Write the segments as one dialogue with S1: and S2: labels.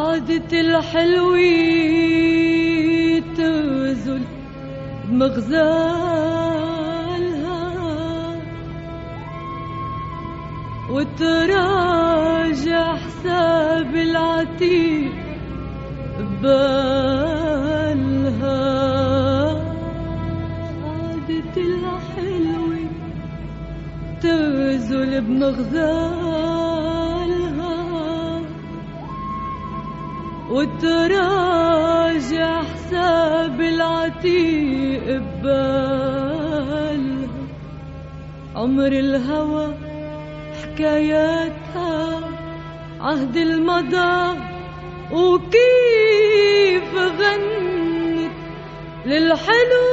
S1: عادة الحلوة تغزل بمغزالها وتراجع حساب العتيق ببالها. عادة الحلوة تغزل بمغزالها وتراجع حساب العتيق ببالها. عمر الهوى حكاياتها عهد المضى وكيف غنت للحلو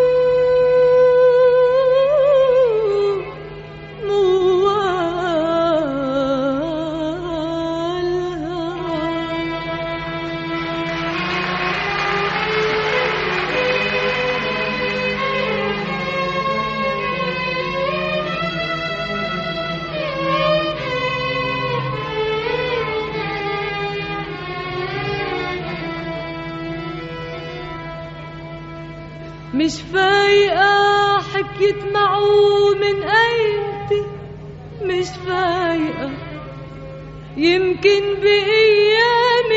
S1: مش فايقة حكيت معه من ايمتى مش فايقة يمكن بأيام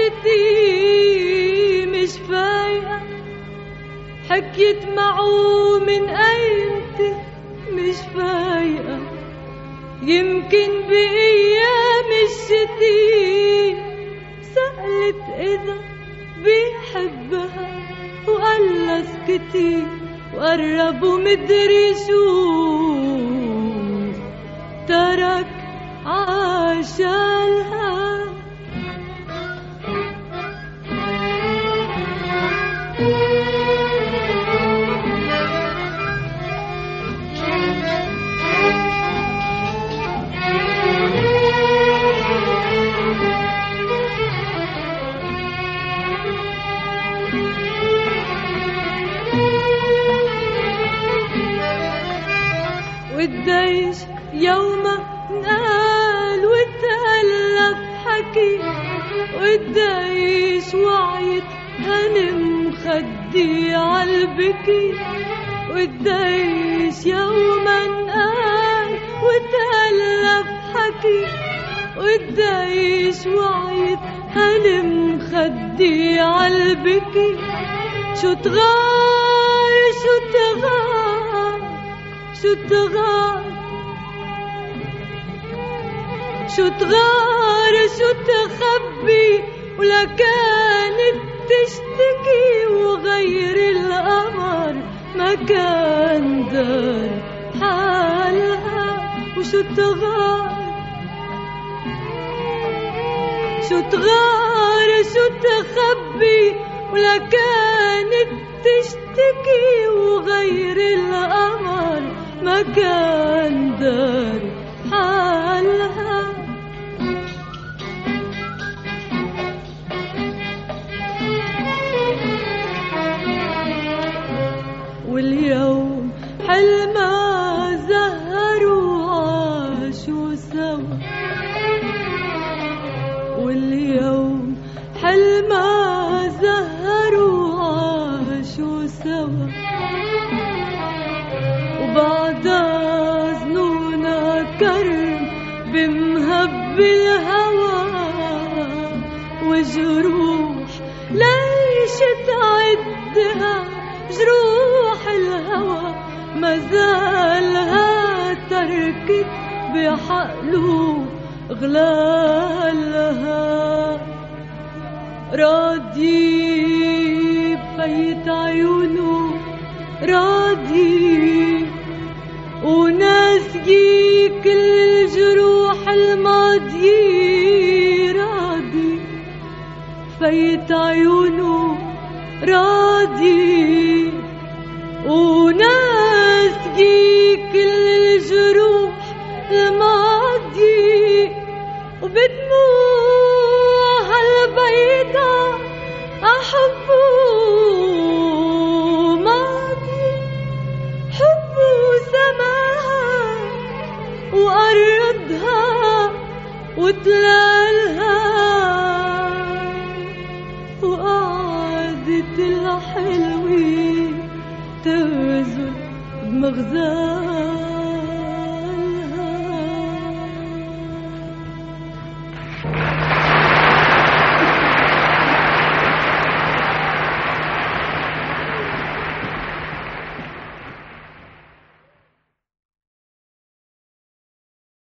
S1: الشتي مش فايقة حكيت معه من ايمتى مش فايقة يمكن بأيام الشتي. سألت إذا بيحبها وقال اسكتي وقرب ومدري شو ترك عاشالها. والديش يوما نقال وتألف حكي والديش وعيت هنم خدي عالبكي. والديش يوما نقال وتألف حكي والديش وعيت هنم خدي عالبكي. شو تغار شو تغار شو تغار شو تغار شو تخبي ولا كانت تشتكي وغير القمر ما كان دار حالها. وشو تغار شو تغار شو تخبي ولا كانت تشتكي وغير القمر ما كان دار حالها. واليوم حلما زهروا عاشوا سوا واليوم حلما زهروا عاشوا سوا وبعدها زنونا كرم بمهب الهوى وجروح ليش تعدها جروح الهوى ما زالها تركت بحقله غلالها. راضي بفيت عيونه راضي وناسي كل الجروح الماضية راضي فيت عيونه راضي وناسي كل الجروح الماضية وبدموع هالبيضة أحبه ماضي حبه سماها وأرضها وتلالها. حلوين تغزل بمغزاها.